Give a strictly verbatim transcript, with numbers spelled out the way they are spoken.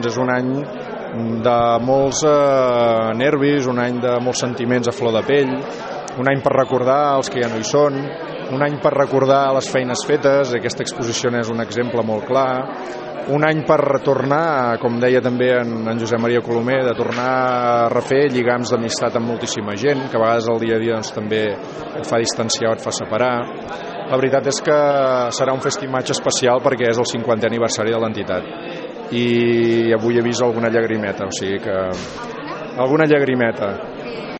És un any de molts eh, nervis, un any de molts sentiments a flor de pell, un any per recordar els que ja no hi són, un any per recordar les feines fetes, aquesta exposició és un exemple molt clar, un any per retornar, com deia també en, en Josep Maria Colomer, de tornar a refer lligams d'amistat amb moltíssima gent, que a vegades el dia a dia doncs, també et fa distanciar o et fa separar. La veritat és que serà un festimatge especial perquè és el cinquantè aniversari de l'entitat i avui he vist alguna llagrimeta, o sigui que alguna llagrimeta.